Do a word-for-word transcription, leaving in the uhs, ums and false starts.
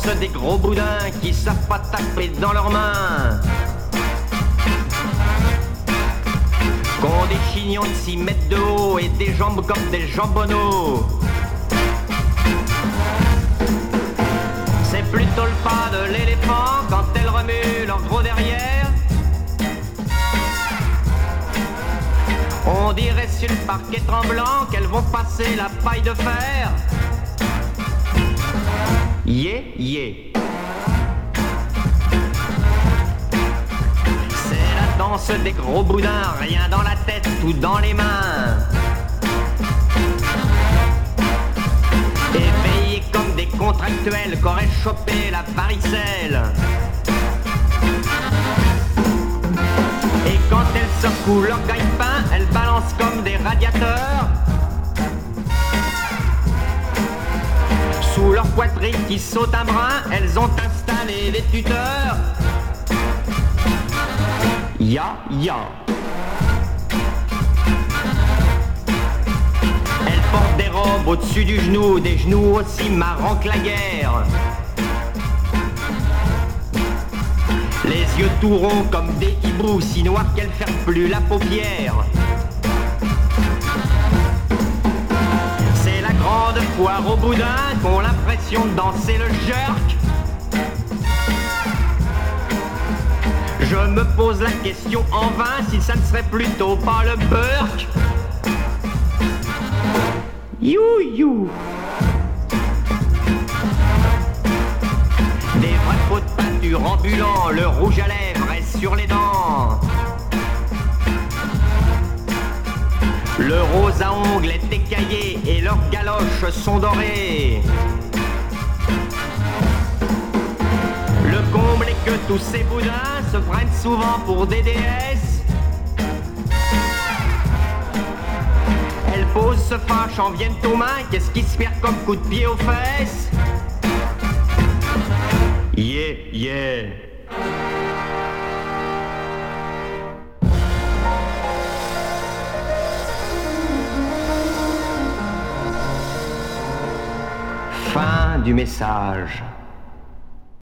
danse des gros boudins qui savent pas taper dans leurs mains, qu'ont des chignons de six mètres de haut et des jambes comme des jambonneaux. C'est plutôt le pas de l'éléphant quand elles remuent leur gros derrière. On dirait sur le parquet tremblant qu'elles vont passer la paille de fer. Yeah, yeah. C'est la danse des gros boudins, rien dans la tête, tout dans les mains. Éveillés comme des contractuels qu'auraient chopé la varicelle. Et quand elles secouent leur gagne-pain, elles balancent comme des radiateurs. Sous leur poitrine qui saute un brin, elles ont installé les tuteurs. Ya, ya. Elles portent des robes au-dessus du genou, des genoux aussi marrants que la guerre. Les yeux tout ronds comme des hiboux, si noirs qu'elles ferment plus la paupière. C'est la grande foire aux boudins qu'ont l'impression de danser le jerk. Je me pose la question en vain si ça ne serait plutôt pas le Burk. You, you. Des vrais pots de peinture ambulants, le rouge à lèvres est sur les dents. Le rose à ongles est écaillé et leurs galoches sont dorées. Le comble est que tous ces boudins se prennent souvent pour des déesses. Elles posent, se fâchent, en viennent aux mains, qu'est-ce qui se perd comme coup de pied aux fesses? Yeah, yeah. Fin du message.